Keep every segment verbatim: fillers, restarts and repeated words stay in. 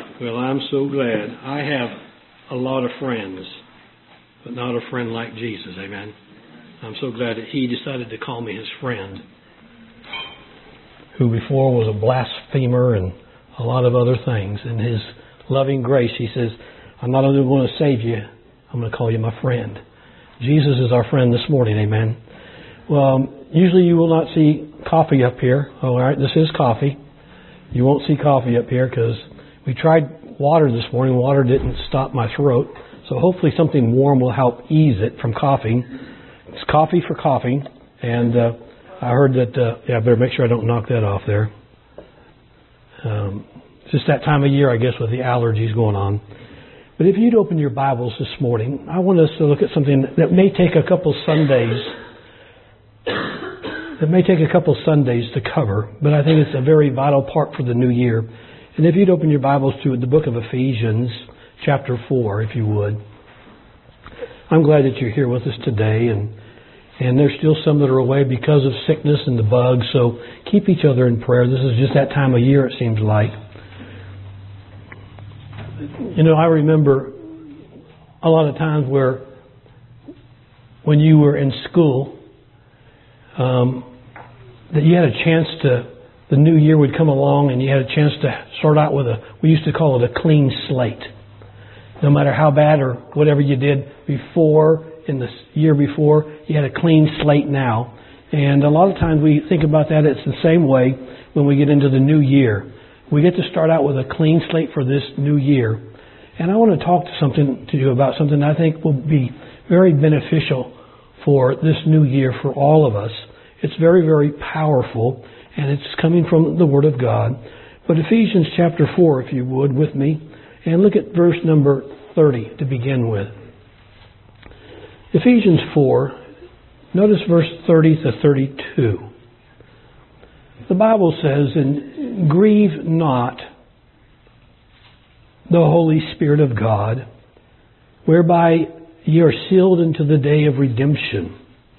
Well, I'm so glad. I have a lot of friends, but not a friend like Jesus, amen. I'm so glad that He decided to call me His friend, who before was a blasphemer and a lot of other things. In His loving grace, He says, I'm not only going to save you, I'm going to call you my friend. Jesus is our friend this morning, amen. Well, usually you will not see coffee up here. All right, this is coffee. You won't see coffee up here because we tried water this morning. Water didn't stop my throat. So hopefully something warm will help ease it from coughing. It's coffee for coughing. And uh, I heard that, uh, yeah, I better make sure I don't knock that off there. Um, it's just that time of year, I guess, with the allergies going on. But if you'd open your Bibles this morning, I want us to look at something that may take a couple Sundays. That may take a couple Sundays to cover, but I think it's a very vital part for the new year. And if you'd open your Bibles to the book of Ephesians, chapter four, if you would. I'm glad that you're here with us today, and and there's still some that are away because of sickness and the bugs, so keep each other in prayer. This is just that time of year, it seems like. You know, I remember a lot of times where when you were in school, um, that you had a chance to, the new year would come along and you had a chance to start out with a, we used to call it a clean slate. No matter how bad or whatever you did before, in the year before, you had a clean slate now. And a lot of times we think about that, it's the same way when we get into the new year. We get to start out with a clean slate for this new year. And I want to talk to something to you about something I think will be very beneficial for this new year for all of us. It's very, very powerful, and it's coming from the Word of God. But Ephesians chapter four, if you would, with me, and look at verse number thirty to begin with. Ephesians four, notice verse thirty to thirty-two. The Bible says, and grieve not the Holy Spirit of God, whereby ye are sealed unto the day of redemption.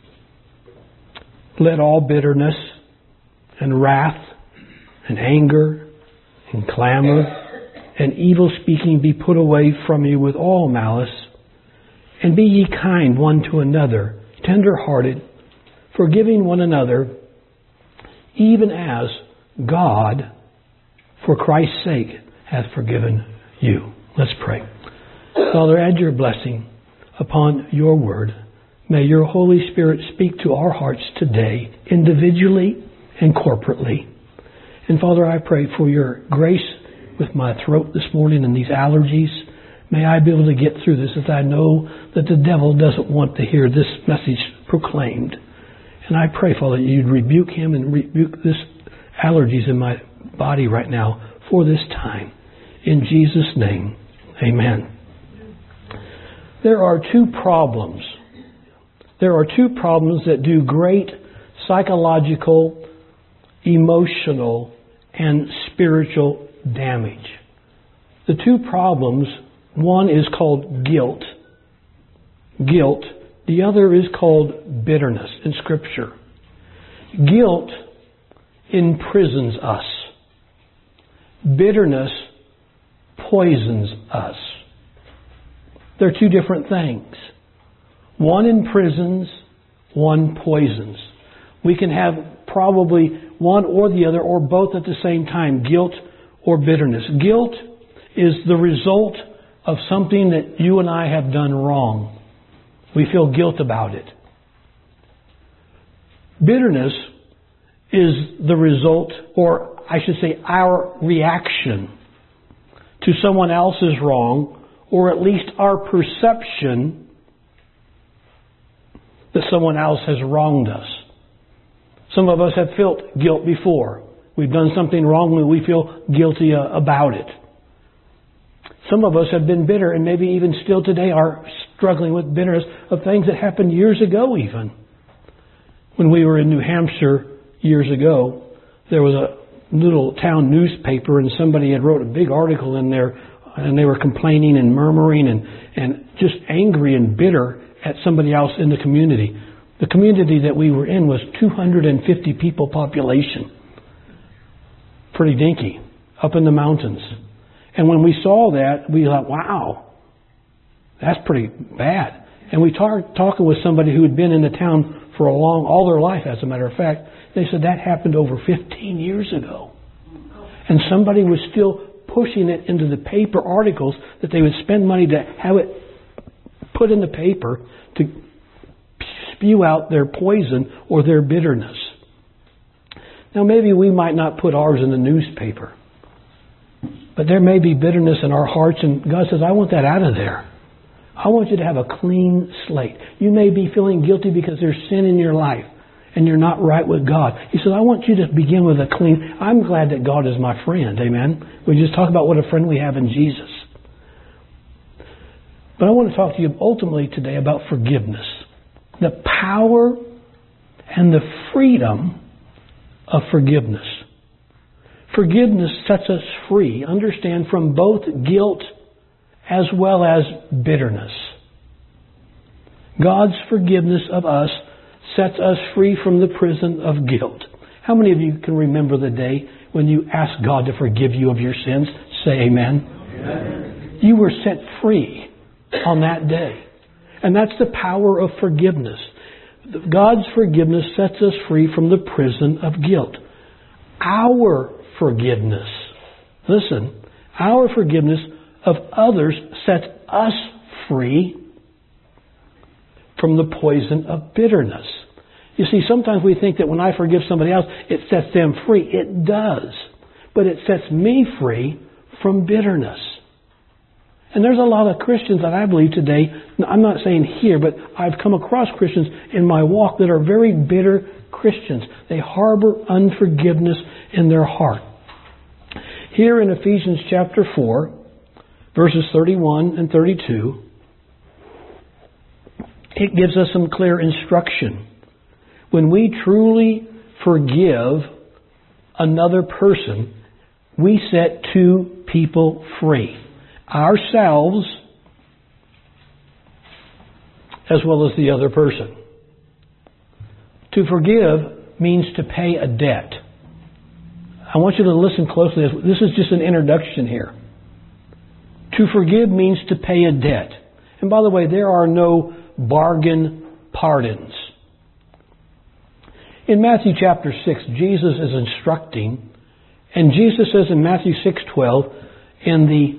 Let all bitterness and wrath and anger and clamor and evil speaking be put away from you with all malice. And be ye kind one to another, tender-hearted, forgiving one another, even as God, for Christ's sake, hath forgiven you. Let's pray. Father, add your blessing upon your word. May your Holy Spirit speak to our hearts today, individually and corporately. And Father, I pray for your grace with my throat this morning and these allergies. May I be able to get through this, as I know that the devil doesn't want to hear this message proclaimed. And I pray, Father, that you'd rebuke him and rebuke this allergies in my body right now for this time. In Jesus' name, amen. There are two problems. There are two problems that do great psychological, emotional, and spiritual damage. The two problems, one is called guilt. Guilt. The other is called bitterness in Scripture. Guilt imprisons us. Bitterness poisons us. They're two different things. One imprisons, one poisons. We can have probably one or the other or both at the same time, guilt or bitterness. Guilt is the result of something that you and I have done wrong. We feel guilt about it. Bitterness is the result, or I should say our reaction to someone else's wrong, or at least our perception that someone else has wronged us. Some of us have felt guilt before. We've done something wrong and we feel guilty about it. Some of us have been bitter and maybe even still today are struggling with bitterness of things that happened years ago even. When we were in New Hampshire years ago, there was a little town newspaper and somebody had wrote a big article in there and they were complaining and murmuring and, and just angry and bitter at somebody else in the community. The community that we were in was two hundred fifty people population. Pretty dinky, up in the mountains. And when we saw that, we thought, wow, that's pretty bad. And we talked talking with somebody who had been in the town for a long, all their life, as a matter of fact. They said that happened over fifteen years ago. And somebody was still pushing it into the paper articles that they would spend money to have it put in the paper to spew out their poison or their bitterness. Now maybe we might not put ours in the newspaper, but there may be bitterness in our hearts, and God says, I want that out of there. I want you to have a clean slate. You may be feeling guilty because there's sin in your life and you're not right with God. He says, I want you to begin with a clean... I'm glad that God is my friend. Amen? We just talk about what a friend we have in Jesus. But I want to talk to you ultimately today about forgiveness. The power and the freedom of forgiveness. Forgiveness sets us free, understand, from both guilt as well as bitterness. God's forgiveness of us sets us free from the prison of guilt. How many of you can remember the day when you asked God to forgive you of your sins? Say amen. Amen. You were set free on that day. And that's the power of forgiveness. God's forgiveness sets us free from the prison of guilt. Our forgiveness, listen, our forgiveness of others sets us free from the poison of bitterness. You see, sometimes we think that when I forgive somebody else, it sets them free. It does. But it sets me free from bitterness. And there's a lot of Christians that I believe today, I'm not saying here, but I've come across Christians in my walk that are very bitter Christians. They harbor unforgiveness in their heart. Here in Ephesians chapter four, verses thirty-one and thirty-two, it gives us some clear instruction. When we truly forgive another person, we set two people free. Ourselves as well as the other person. To forgive means to pay a debt. I want you to listen closely. This is just an introduction here. To forgive means to pay a debt. And by the way, there are no bargain pardons. In Matthew chapter six, Jesus is instructing, and Jesus says in Matthew six twelve, in the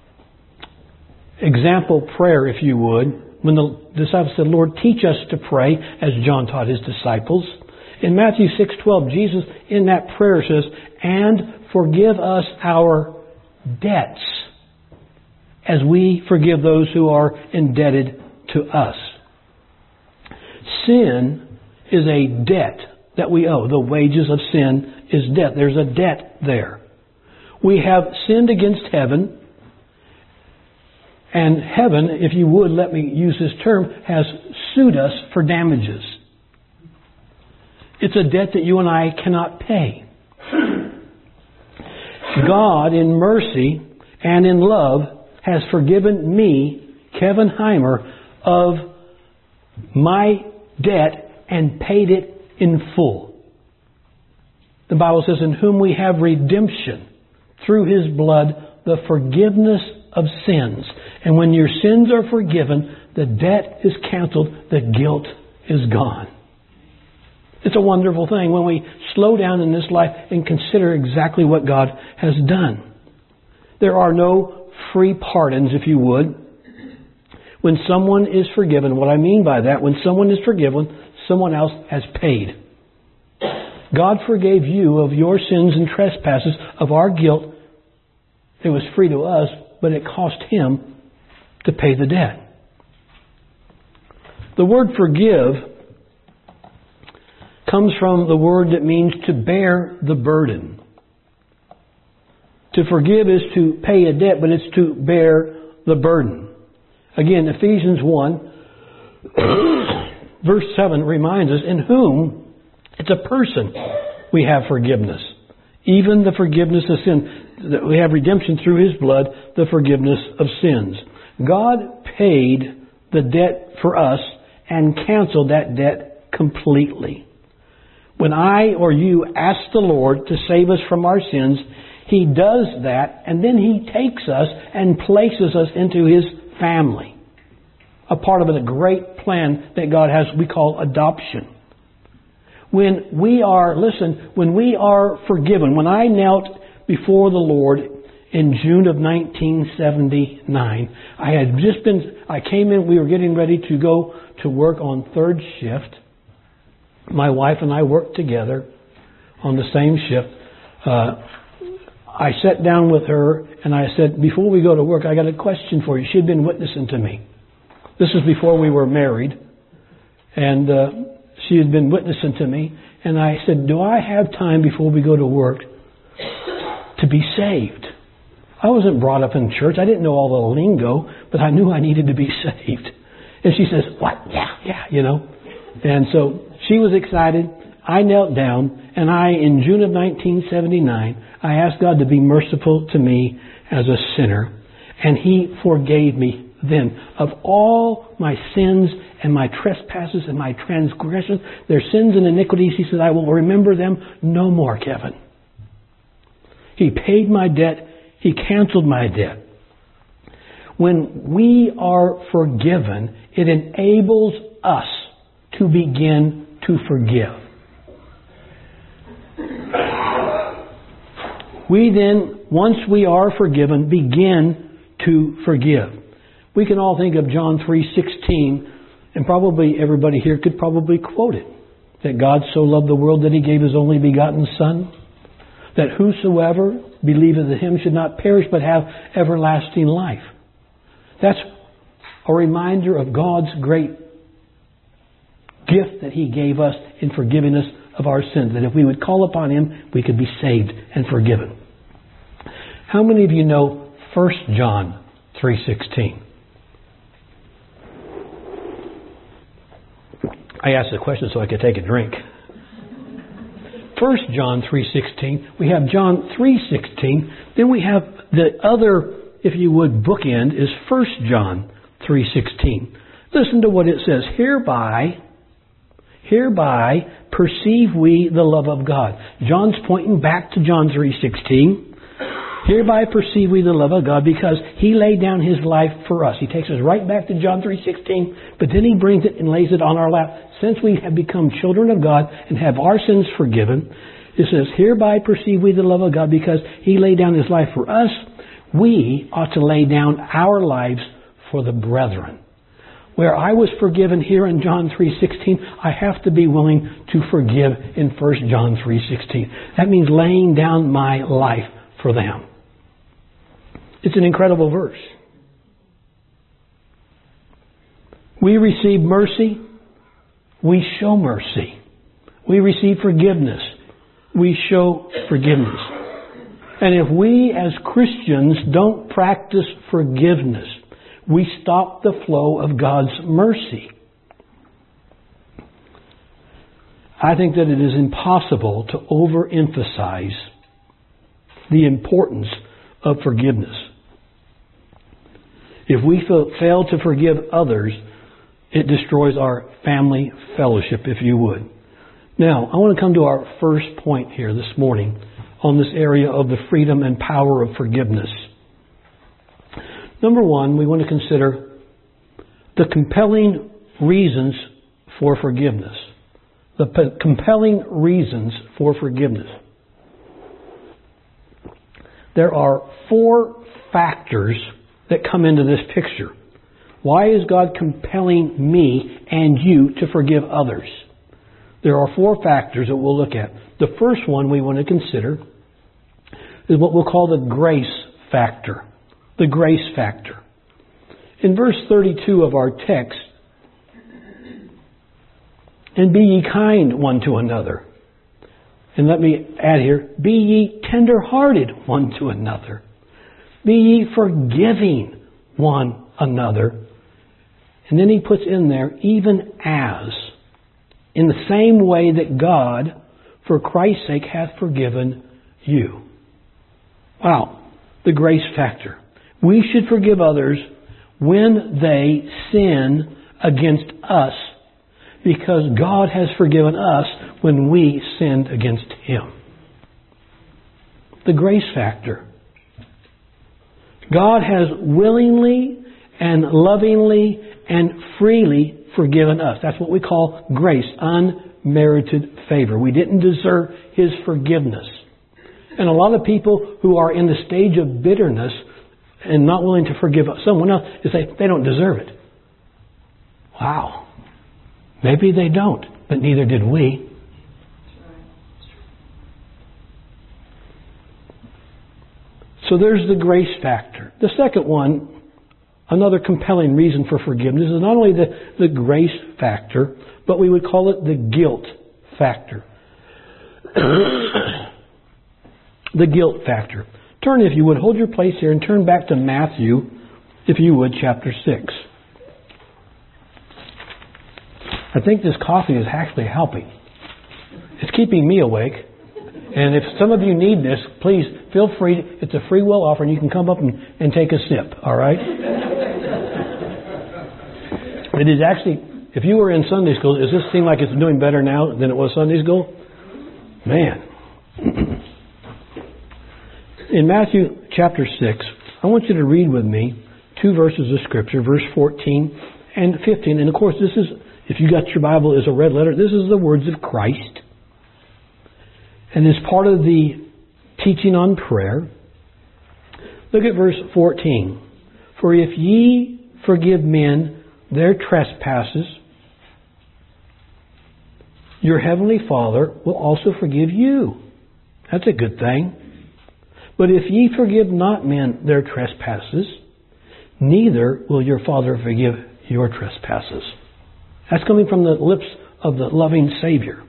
example prayer, if you would, when the disciples said, Lord, teach us to pray, as John taught his disciples. In Matthew six twelve, Jesus in that prayer says, and forgive us our debts as we forgive those who are indebted to us. Sin is a debt that we owe. The wages of sin is debt. There's a debt there. We have sinned against heaven, and heaven, if you would let me use this term, has sued us for damages. It's a debt that you and I cannot pay. God, in mercy and in love, has forgiven me, Kevin Heimer, of my debt and paid it in full. The Bible says, in whom we have redemption through His blood, the forgiveness of sins. And when your sins are forgiven, the debt is canceled, the guilt is gone. It's a wonderful thing when we slow down in this life and consider exactly what God has done. There are no free pardons, if you would. When someone is forgiven, what I mean by that, when someone is forgiven, someone else has paid. God forgave you of your sins and trespasses, of our guilt. It was free to us, but it cost Him to pay the debt. The word forgive comes from the word that means to bear the burden. To forgive is to pay a debt, but it's to bear the burden. Again, Ephesians one, verse seven reminds us, in whom, it's a person, we have forgiveness. Even the forgiveness of sin. That we have redemption through His blood, the forgiveness of sins. God paid the debt for us and canceled that debt completely. When I or you ask the Lord to save us from our sins, He does that, and then He takes us and places us into His family. A part of a great plan that God has, we call adoption. When we are, listen, when we are forgiven, when I knelt before the Lord in June of nineteen seventy-nine, I had just been, I came in, we were getting ready to go to work on third shift. My wife and I worked together on the same shift. Uh, I sat down with her and I said, before we go to work, I got a question for you. She had been witnessing to me. This was before we were married. And uh, she had been witnessing to me. And I said, do I have time before we go to work to be saved? I wasn't brought up in church. I didn't know all the lingo, but I knew I needed to be saved. And she says, what? Yeah, yeah, you know. And so she was excited. I knelt down, and I, in June of nineteen seventy-nine, I asked God to be merciful to me as a sinner. And He forgave me then of all my sins and my trespasses and my transgressions, their sins and iniquities. He said, I will remember them no more, Kevin. He paid my debt. He canceled my debt. When we are forgiven, it enables us to begin to forgive. We then, once we are forgiven, begin to forgive. We can all think of John three sixteen, and probably everybody here could probably quote it. That God so loved the world that He gave His only begotten Son, that whosoever believeth in Him should not perish but have everlasting life. That's a reminder of God's great gift that He gave us in forgiving us of our sins. That if we would call upon Him, we could be saved and forgiven. How many of you know First John three sixteen? I asked the question so I could take a drink. First John three sixteen. We have John three sixteen. Then we have the other, if you would, bookend is First John three sixteen. Listen to what it says. Hereby, hereby perceive we the love of God. John's pointing back to John three sixteen. Hereby perceive we the love of God because He laid down His life for us. He takes us right back to John three sixteen, but then He brings it and lays it on our lap. Since we have become children of God and have our sins forgiven, it says, hereby perceive we the love of God because He laid down His life for us. We ought to lay down our lives for the brethren. Where I was forgiven here in John three sixteen, I have to be willing to forgive in First John three sixteen. That means laying down my life for them. It's an incredible verse. We receive mercy. We show mercy. We receive forgiveness. We show forgiveness. And if we as Christians don't practice forgiveness, we stop the flow of God's mercy. I think that it is impossible to overemphasize the importance of forgiveness. If we fail to forgive others, it destroys our family fellowship, if you would. Now, I want to come to our first point here this morning on this area of the freedom and power of forgiveness. Number one, we want to consider the compelling reasons for forgiveness. The p- compelling reasons for forgiveness. There are four factors that come into this picture. Why is God compelling me and you to forgive others? There are four factors that we'll look at. The first one we want to consider is what we'll call the grace factor. The grace factor. In verse thirty-two of our text, and be ye kind one to another. And let me add here, be ye tender-hearted one to another. Be ye forgiving one another. And then he puts in there, even as, in the same way that God, for Christ's sake, hath forgiven you. Wow, the grace factor. We should forgive others when they sin against us, because God has forgiven us when we sinned against Him. the grace factor. God has willingly and lovingly and freely forgiven us. That's what we call grace, unmerited favor. We didn't deserve His forgiveness. And a lot of people who are in the stage of bitterness and not willing to forgive someone else, they say they don't deserve it. Wow. Maybe they don't, but neither did we. So there's the grace factor. The second one, another compelling reason for forgiveness, is not only the, the grace factor, but we would call it the guilt factor. The guilt factor. Turn, if you would, hold your place here and turn back to Matthew, if you would, chapter six. I think this coffee is actually helping. It's keeping me awake. And if some of you need this, please feel free. It's a free will offer, and you can come up and, and take a sip, all right? It is actually, if you were in Sunday school, does this seem like it's doing better now than it was Sunday school? Man. In Matthew chapter six, I want you to read with me two verses of Scripture, verse fourteen and fifteen. And of course, this is, if you got your Bible as a red letter, this is the words of Christ. And as part of the teaching on prayer, look at verse fourteen. For if ye forgive men their trespasses, your heavenly Father will also forgive you. That's a good thing. But if ye forgive not men their trespasses, neither will your Father forgive your trespasses. That's coming from the lips of the loving Savior.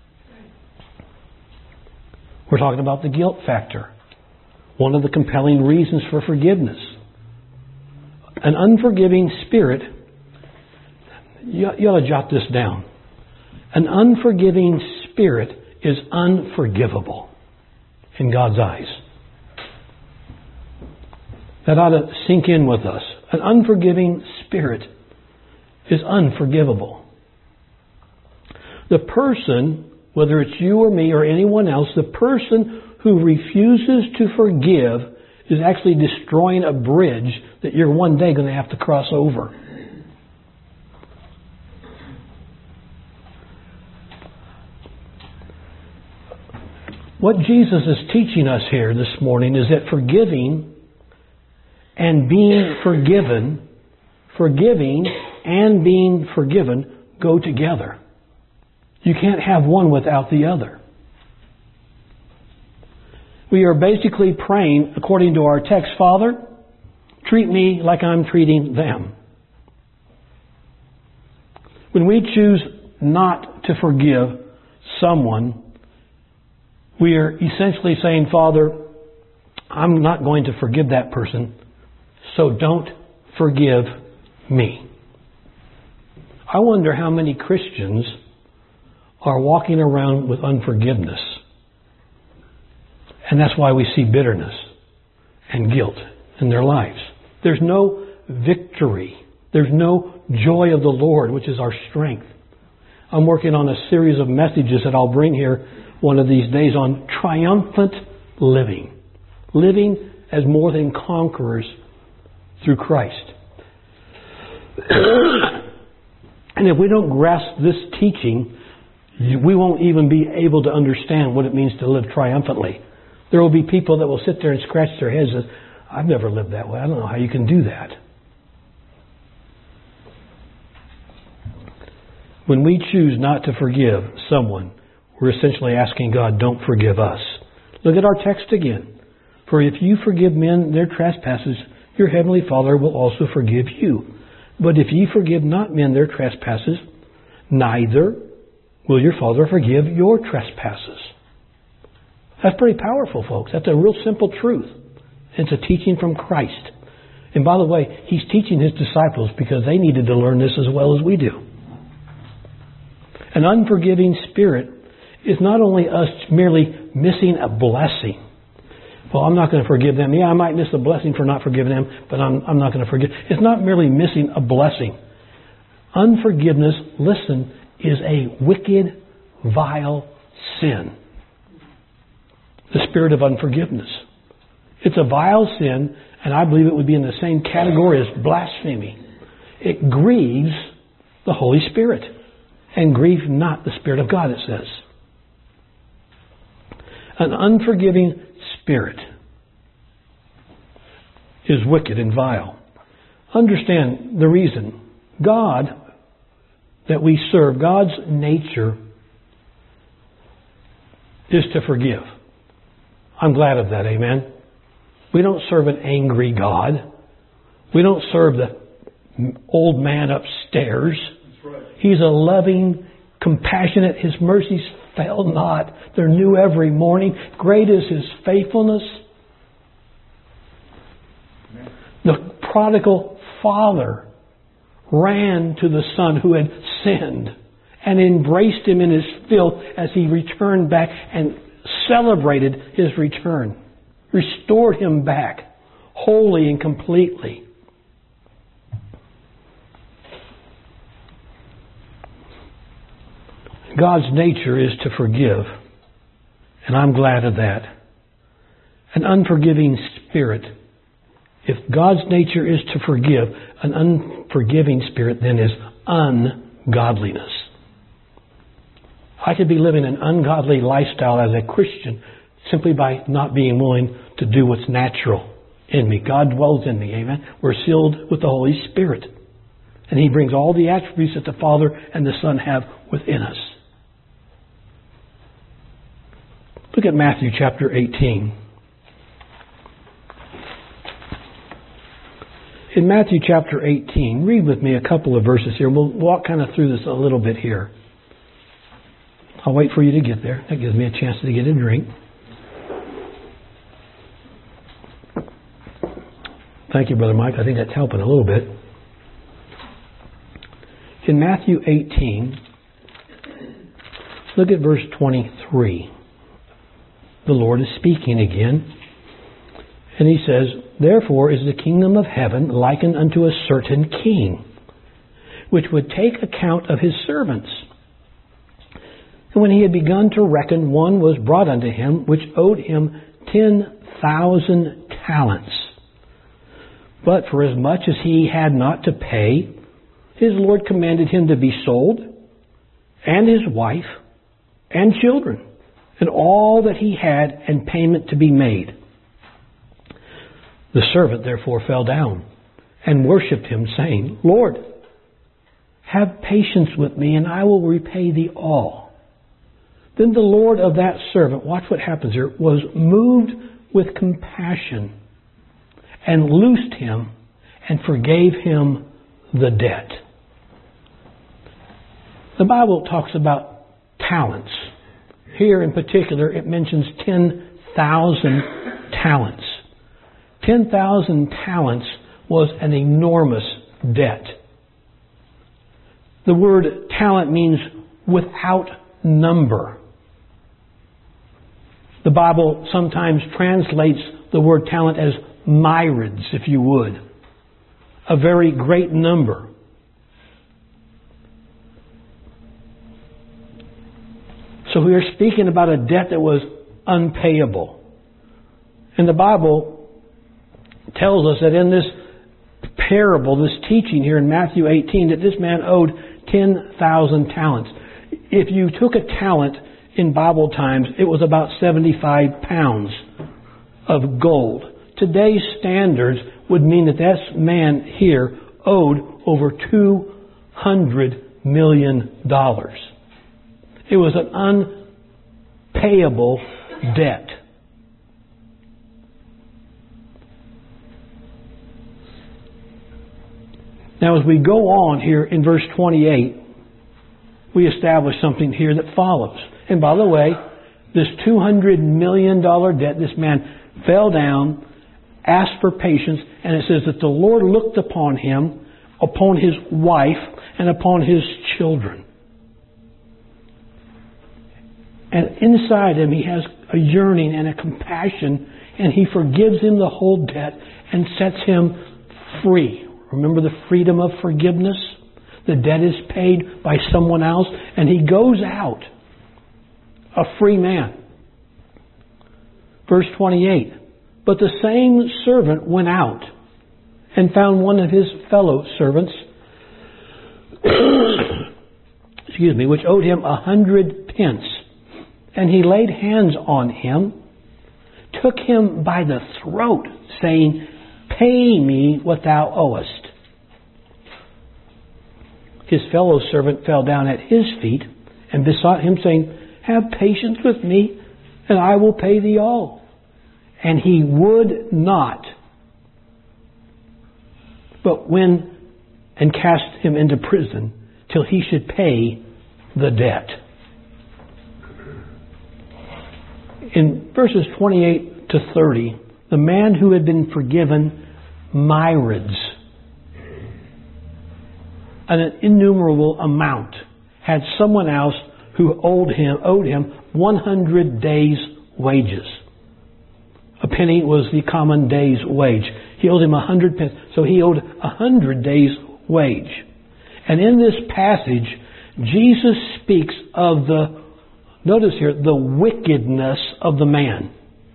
We're talking about the guilt factor. One of the compelling reasons for forgiveness. An unforgiving spirit, you, you ought to jot this down. An unforgiving spirit is unforgivable in God's eyes. That ought to sink in with us. An unforgiving spirit is unforgivable. The person, whether it's you or me or anyone else, the person who refuses to forgive is actually destroying a bridge that you're one day going to have to cross over. What Jesus is teaching us here this morning is that forgiving and being forgiven, forgiving and being forgiven go together. You can't have one without the other. We are basically praying, according to our text, Father, treat me like I'm treating them. When we choose not to forgive someone, we are essentially saying, Father, I'm not going to forgive that person, so don't forgive me. I wonder how many Christians are walking around with unforgiveness. And that's why we see bitterness and guilt in their lives. There's no victory. There's no joy of the Lord, which is our strength. I'm working on a series of messages that I'll bring here one of these days on triumphant living. Living as more than conquerors through Christ. And if we don't grasp this teaching, we won't even be able to understand what it means to live triumphantly. There will be people that will sit there and scratch their heads and say, I've never lived that way. I don't know how you can do that. When we choose not to forgive someone, we're essentially asking God, don't forgive us. Look at our text again. For if you forgive men their trespasses, your heavenly Father will also forgive you. But if ye forgive not men their trespasses, neither will your Father forgive your trespasses. That's pretty powerful, folks. That's a real simple truth. It's a teaching from Christ. And by the way, He's teaching His disciples because they needed to learn this as well as we do. An unforgiving spirit is not only us merely missing a blessing. Well, I'm not going to forgive them. Yeah, I might miss a blessing for not forgiving them, but I'm, I'm not going to forgive. It's not merely missing a blessing. Unforgiveness, listen, is a wicked, vile sin. the spirit of unforgiveness. It's a vile sin, and I believe it would be in the same category as blasphemy. It grieves the Holy Spirit. And grieve not the Spirit of God, it says. An unforgiving spirit is wicked and vile. Understand the reason. God that we serve, God's nature is to forgive. I'm glad of that, amen? We don't serve an angry God. We don't serve the old man upstairs. That's right. He's a loving, compassionate. His mercies fail not. They're new every morning. Great is His faithfulness. Amen. The prodigal father ran to the son who had sinned and embraced him in his filth as he returned back and celebrated his return. Restored him back wholly and completely. God's nature is to forgive, and I'm glad of that. An unforgiving spirit. If God's nature is to forgive, an unforgiving spirit then is ungodliness. I could be living an ungodly lifestyle as a Christian simply by not being willing to do what's natural in me. God dwells in me, amen? We're sealed with the Holy Spirit. And He brings all the attributes that the Father and the Son have within us. Look at Matthew chapter eighteen. In Matthew chapter eighteen, read with me a couple of verses here. We'll walk kind of through this a little bit here. I'll wait for you to get there. That gives me a chance to get a drink. Thank you, Brother Mike. I think that's helping a little bit. In Matthew eighteen, look at verse twenty-three. The Lord is speaking again. And He says, "Therefore is the kingdom of heaven likened unto a certain king, which would take account of his servants. And when he had begun to reckon, one was brought unto him, which owed him ten thousand talents. But for as much as he had not to pay, his Lord commanded him to be sold, and his wife, and children, and all that he had, and payment to be made. The servant therefore fell down and worshipped him, saying, Lord, have patience with me, and I will repay thee all. Then the Lord of that servant," watch what happens here, "was moved with compassion, and loosed him, and forgave him the debt." The Bible talks about talents. Here in particular, it mentions ten thousand talents. ten thousand talents was an enormous debt. The word talent means without number. The Bible sometimes translates the word talent as myriads, if you would. A very great number. So we are speaking about a debt that was unpayable. And the Bible tells us that in this parable, this teaching here in Matthew eighteen, that this man owed ten thousand talents. If you took a talent in Bible times, it was about seventy-five pounds of gold. Today's standards would mean that this man here owed over two hundred million dollars. It was an unpayable debt. Now, as we go on here in verse twenty-eight, we establish something here that follows. And by the way, this two hundred million dollars debt, this man fell down, asked for patience, and it says that the Lord looked upon him, upon his wife, and upon his children. And inside him, he has a yearning and a compassion, and he forgives him the whole debt and sets him free. Remember the freedom of forgiveness? The debt is paid by someone else, and he goes out a free man. Verse twenty-eight. But the same servant went out and found one of his fellow servants, excuse me, which owed him a hundred pence. And he laid hands on him, took him by the throat, saying, Pay me what thou owest. His fellow servant fell down at his feet and besought him, saying, Have patience with me, and I will pay thee all. And he would not, but went and cast him into prison till he should pay the debt. In verses twenty-eight to thirty, the man who had been forgiven myriads, an innumerable amount, had someone else who owed him owed him one hundred days' wages. A penny was the common day's wage. He owed him a hundred pence, so he owed a hundred days' wage. And in this passage, Jesus speaks of the, notice here, the wickedness of the man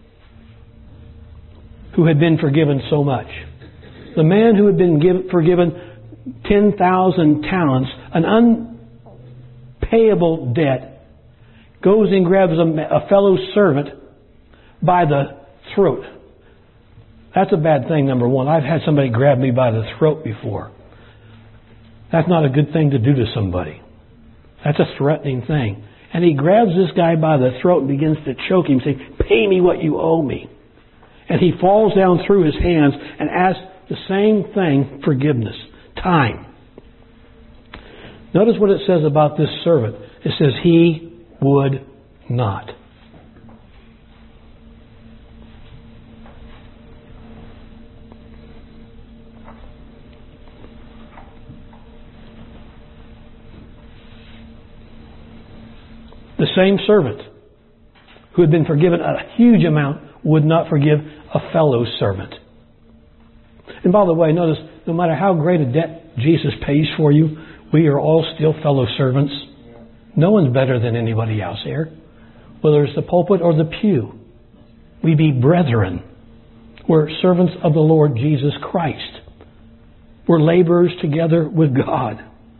who had been forgiven so much. The man who had been give, forgiven ten thousand talents, an unpayable debt, goes and grabs a, a fellow servant by the throat. That's a bad thing, number one. I've had somebody grab me by the throat before. That's not a good thing to do to somebody. That's a threatening thing. And he grabs this guy by the throat and begins to choke him, saying, Pay me what you owe me. And he falls down through his hands and asks the same thing, forgiveness, time. Notice what it says about this servant. It says, he would not. The same servant who had been forgiven a huge amount would not forgive a fellow servant. And by the way, notice, no matter how great a debt Jesus pays for you, we are all still fellow servants. No one's better than anybody else here, whether it's the pulpit or the pew. We be brethren. We're servants of the Lord Jesus Christ. We're laborers together with God.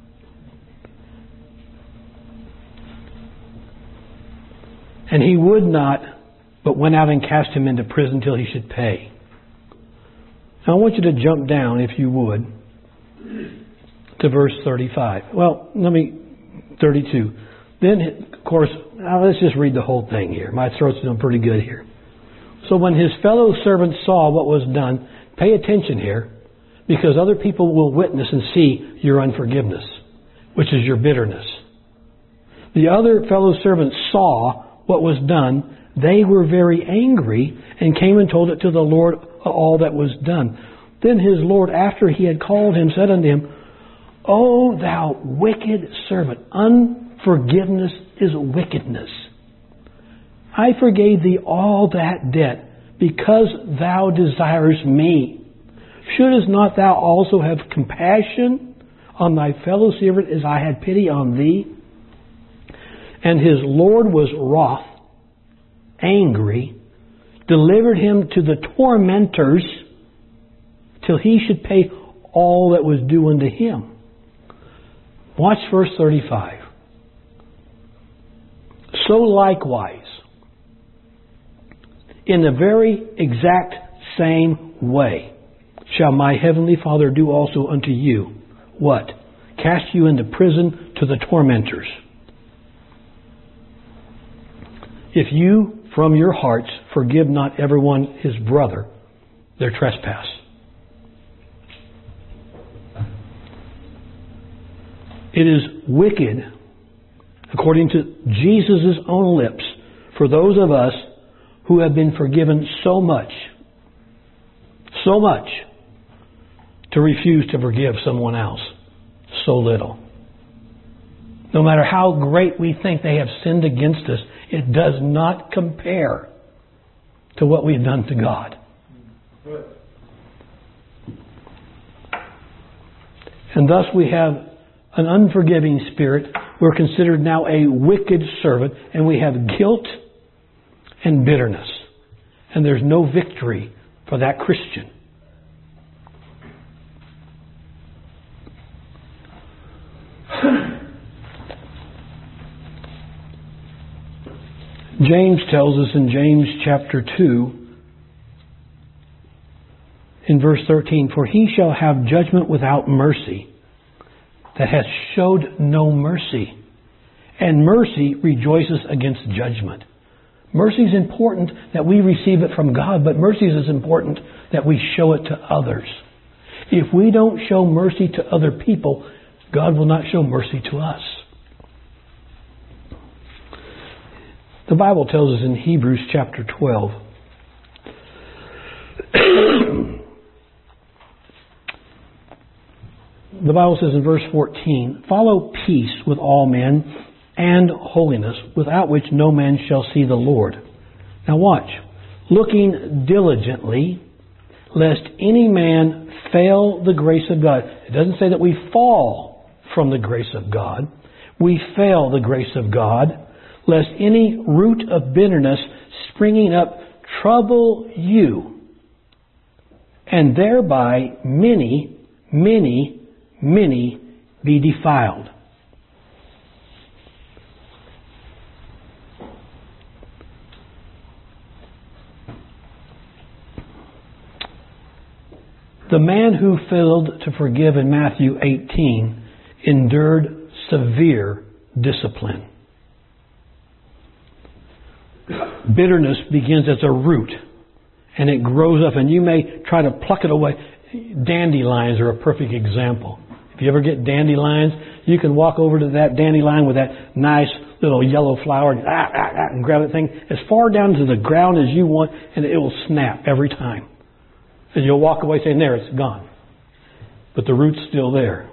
And he would not, but went out and cast him into prison till he should pay. Now I want you to jump down, if you would, to verse thirty-five. Well, let me, thirty-two. Then, of course, now let's just read the whole thing here. My throat's doing pretty good here. So when his fellow servants saw what was done, pay attention here, because other people will witness and see your unforgiveness, which is your bitterness. The other fellow servants saw what was done. They were very angry and came and told it to the Lord all that was done. Then his Lord, after he had called him, said unto him, O thou wicked servant, unforgiveness is wickedness. I forgave thee all that debt because thou desirest me. Shouldest not thou also have compassion on thy fellow servant as I had pity on thee? And his Lord was wroth, angry, delivered him to the tormentors till he should pay all that was due unto him. Watch verse thirty-five. So likewise, in the very exact same way, shall my heavenly Father do also unto you. What? Cast you into prison to the tormentors. If you from your hearts forgive not everyone his brother their trespass. It is wicked, according to Jesus' own lips, for those of us who have been forgiven so much, so much, to refuse to forgive someone else so little. No matter how great we think they have sinned against us, it does not compare to what we've done to God. And thus we have an unforgiving spirit. We're considered now a wicked servant, and we have guilt and bitterness. and there's no victory for that Christian. James tells us in James chapter two, in verse thirteen, "For he shall have judgment without mercy, that hath showed no mercy. And mercy rejoices against judgment." Mercy is important that we receive it from God, but mercy is as important that we show it to others. If we don't show mercy to other people, God will not show mercy to us. The Bible tells us in Hebrews chapter twelve, the Bible says in verse fourteen, "Follow peace with all men and holiness, without which no man shall see the Lord." Now watch. "Looking diligently, lest any man fail the grace of God." It doesn't say that we fall from the grace of God. We fail the grace of God. "Lest any root of bitterness springing up trouble you, and thereby many, many, many be defiled." The man who failed to forgive in Matthew eighteen endured severe discipline. Bitterness begins as a root, and it grows up, and you may try to pluck it away. Dandelions are a perfect example. If you ever get dandelions, you can walk over to that dandelion with that nice little yellow flower and, ah, ah, ah, and grab that thing as far down to the ground as you want, and it will snap every time. And you'll walk away saying, "There, it's gone." But the root's still there.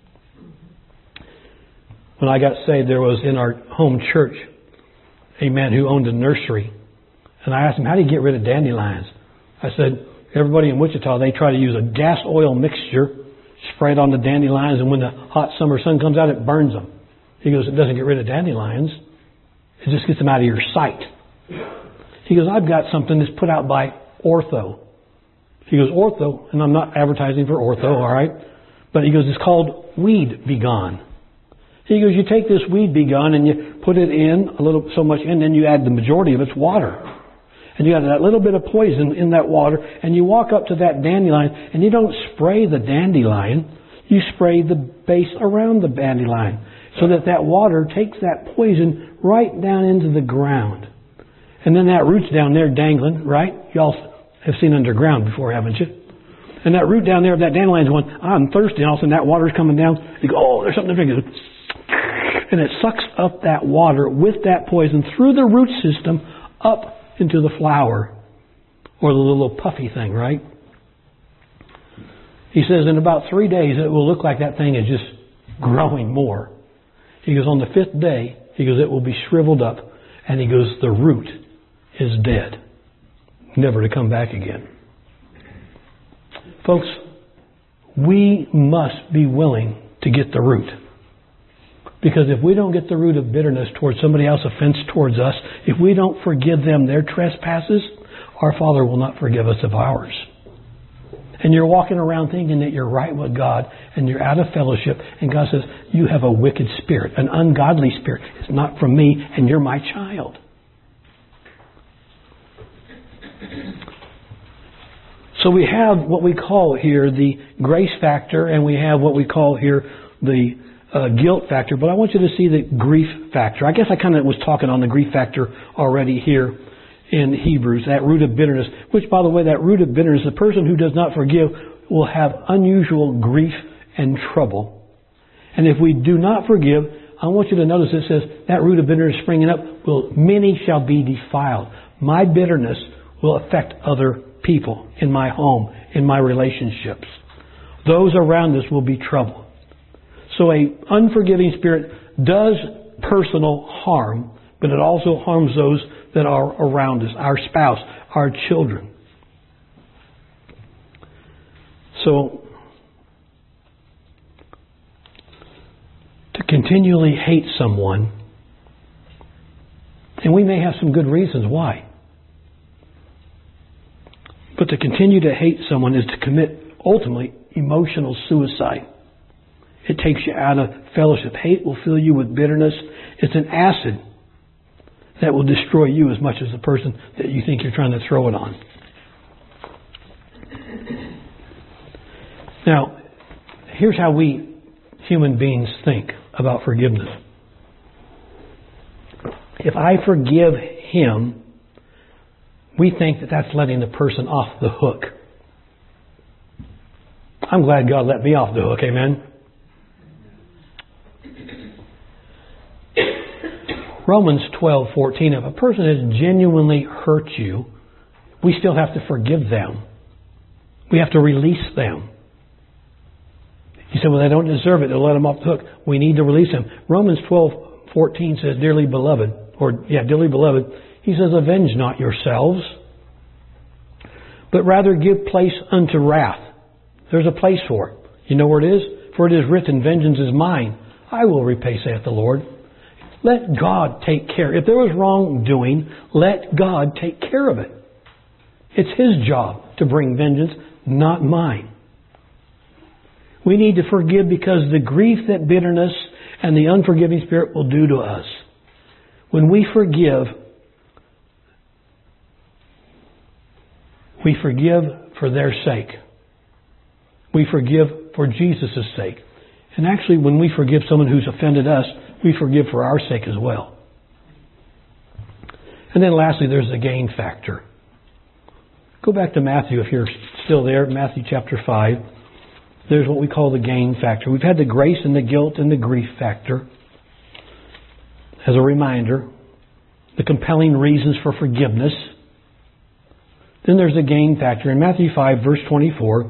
When I got saved, there was in our home church a man who owned a nursery. And I asked him, "How do you get rid of dandelions?" I said, "Everybody in Wichita, they try to use a gas oil mixture, spray it on the dandelions, and when the hot summer sun comes out, it burns them." He goes, "It doesn't get rid of dandelions. It just gets them out of your sight." He goes, "I've got something that's put out by Ortho." He goes, "Ortho," and I'm not advertising for Ortho, all right? But he goes, "It's called Weed Begone." He goes, "You take this Weed Begone and you put it in, a little, so much in, then you add the majority of its water. And you add that little bit of poison in that water, and you walk up to that dandelion, and you don't spray the dandelion, you spray the base around the dandelion, so that that water takes that poison right down into the ground. And then that root's down there dangling, right? Y'all have seen underground before, haven't you? And that root down there, that dandelion's going, I'm thirsty, and all of a sudden that water's coming down. You go, oh, there's something to drink. And it sucks up that water with that poison through the root system up into the flower, or the little puffy thing, right? He says in about three days it will look like that thing is just growing more. He goes, on the fifth day, he goes, it will be shriveled up, and he goes, the root is dead, never to come back again. Folks, we must be willing to get the root. Because if we don't get the root of bitterness towards somebody else's offense towards us, if we don't forgive them their trespasses, our Father will not forgive us of ours. And you're walking around thinking that you're right with God, and you're out of fellowship, and God says, you have a wicked spirit, an ungodly spirit. It's not from me, and you're my child. So we have what we call here the grace factor, and we have what we call here the Uh, guilt factor, but I want you to see the grief factor. I guess I kind of was talking on the grief factor already here in Hebrews, that root of bitterness, which, by the way, that root of bitterness, the person who does not forgive will have unusual grief and trouble. And if we do not forgive, I want you to notice it says that root of bitterness springing up, will many shall be defiled. My bitterness will affect other people in my home, in my relationships. Those around us will be troubled. So a unforgiving spirit does personal harm, but it also harms those that are around us, our spouse, our children. So to continually hate someone, and we may have some good reasons why. But to continue to hate someone is to commit, ultimately, emotional suicide. It takes you out of fellowship. Hate will fill you with bitterness. It's an acid that will destroy you as much as the person that you think you're trying to throw it on. Now, here's how we human beings think about forgiveness. If I forgive him, we think that that's letting the person off the hook. I'm glad God let me off the hook, amen? Romans twelve fourteen, if a person has genuinely hurt you, we still have to forgive them. We have to release them. You say, well, they don't deserve it. They'll let them off the hook. We need to release them. Romans twelve fourteen says, dearly beloved, or yeah, dearly beloved, he says, avenge not yourselves, but rather give place unto wrath. There's a place for it. You know where it is? For it is written, vengeance is mine. I will repay, saith the Lord. Let God take care. If there was wrongdoing, let God take care of it. It's His job to bring vengeance, not mine. We need to forgive because the grief that bitterness and the unforgiving spirit will do to us. When we forgive, we forgive for their sake. We forgive for Jesus' sake. And actually, when we forgive someone who's offended us, we forgive for our sake as well. And then lastly, there's the gain factor. Go back to Matthew if you're still there, Matthew chapter five. There's what we call the gain factor. We've had the grace and the guilt and the grief factor. As a reminder, the compelling reasons for forgiveness. Then there's the gain factor. In Matthew five, verse twenty-four,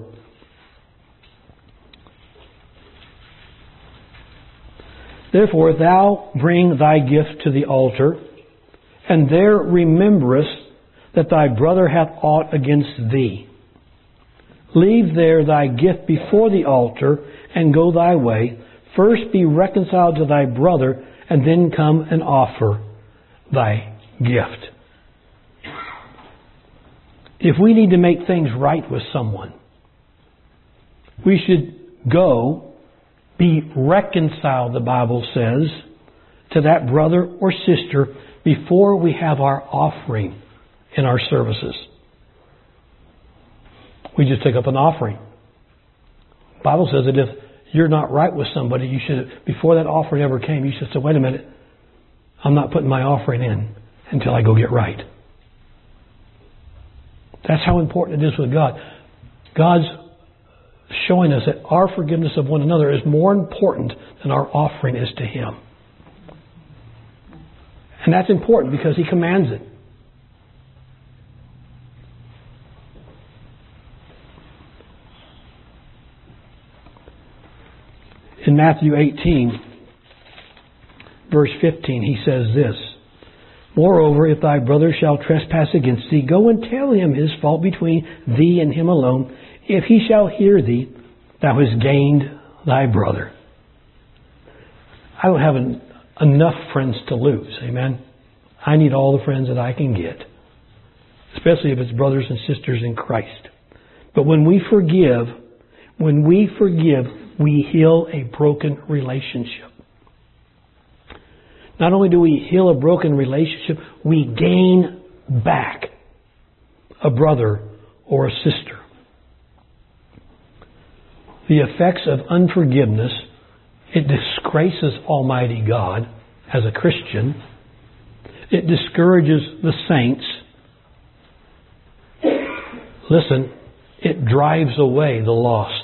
therefore, if thou bring thy gift to the altar, and there rememberest that thy brother hath aught against thee, leave there thy gift before the altar, and go thy way. First be reconciled to thy brother, and then come and offer thy gift. If we need to make things right with someone, we should go be reconciled, the Bible says, to that brother or sister before we have our offering in our services. We just take up an offering. The Bible says that if you're not right with somebody, you should, before that offering ever came, you should say, wait a minute, I'm not putting my offering in until I go get right. That's how important it is with God. God's showing us that our forgiveness of one another is more important than our offering is to Him. And that's important because He commands it. In Matthew eighteen, verse fifteen, He says this, moreover, if thy brother shall trespass against thee, go and tell him his fault between thee and him alone. If he shall hear thee, thou hast gained thy brother. I don't have an, enough friends to lose. Amen? I need all the friends that I can get. Especially if it's brothers and sisters in Christ. But when we forgive, when we forgive, we heal a broken relationship. Not only do we heal a broken relationship, we gain back a brother or a sister. The effects of unforgiveness, it disgraces Almighty God as a Christian. It discourages the saints. Listen, it drives away the lost.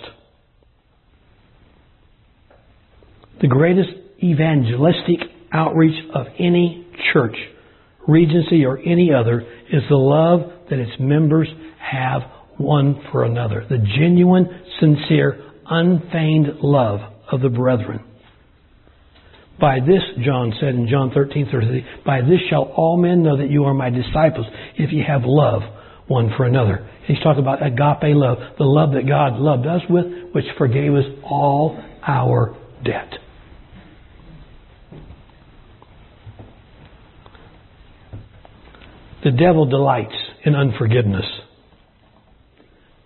The greatest evangelistic outreach of any church, Regency or any other, is the love that its members have one for another. The genuine, sincere, unfeigned love of the brethren. By this, John said in John thirteen thirty, by this shall all men know that you are my disciples, if you have love one for another. He's talking about agape love, the love that God loved us with, which forgave us all our debt. The devil delights in unforgiveness.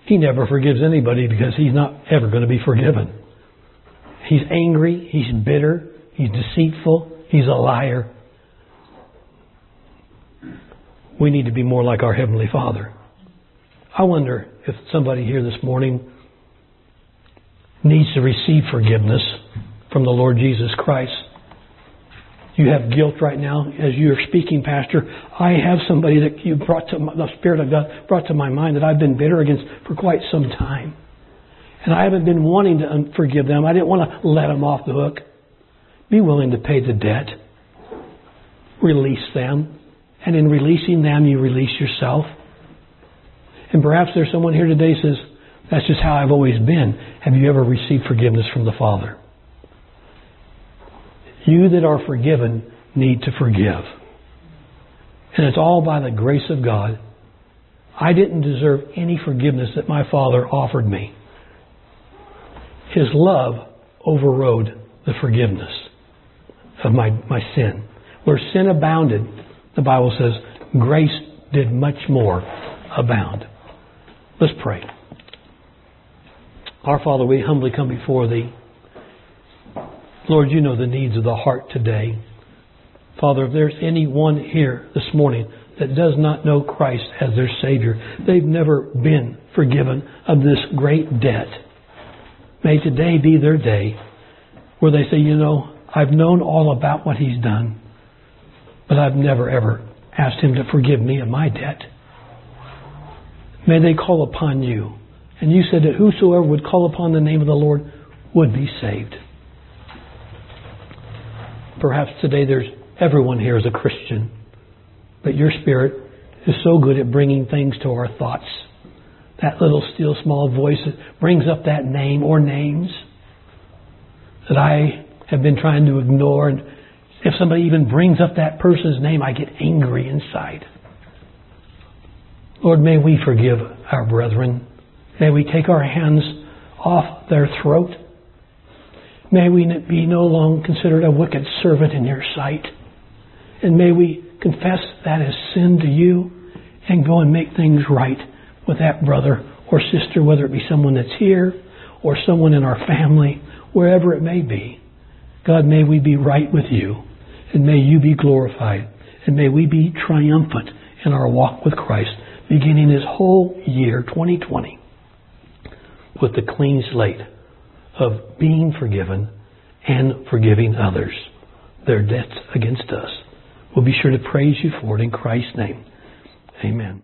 He never forgives anybody because he's not ever going to be forgiven. He's angry, he's bitter, he's deceitful, he's a liar. We need to be more like our Heavenly Father. I wonder if somebody here this morning needs to receive forgiveness from the Lord Jesus Christ. You have guilt right now as you are speaking, Pastor. I have somebody that you brought to my, the Spirit of God brought to my mind that I've been bitter against for quite some time. And I haven't been wanting to forgive them. I didn't want to let them off the hook. Be willing to pay the debt. Release them. And in releasing them, you release yourself. And perhaps there's someone here today who says, that's just how I've always been. Have you ever received forgiveness from the Father? You that are forgiven need to forgive. And it's all by the grace of God. I didn't deserve any forgiveness that my Father offered me. His love overrode the forgiveness of my, my sin. Where sin abounded, the Bible says, grace did much more abound. Let's pray. Our Father, we humbly come before Thee. Lord, You know the needs of the heart today. Father, if there's anyone here this morning that does not know Christ as their Savior, they've never been forgiven of this great debt. May today be their day where they say, you know, I've known all about what He's done, but I've never ever asked Him to forgive me of my debt. May they call upon You. And You said that whosoever would call upon the name of the Lord would be saved. Perhaps today there's everyone here is a Christian, but Your Spirit is so good at bringing things to our thoughts. That little still small voice that brings up that name or names that I have been trying to ignore. And if somebody even brings up that person's name, I get angry inside. Lord, may we forgive our brethren. May we take our hands off their throat. May we be no longer considered a wicked servant in Your sight. And may we confess that as sin to You and go and make things right with that brother or sister, whether it be someone that's here or someone in our family, wherever it may be. God, may we be right with You, and may You be glorified, and may we be triumphant in our walk with Christ, beginning this whole year, twenty twenty, with the clean slate of being forgiven and forgiving others their debts against us. We'll be sure to praise You for it in Christ's name. Amen.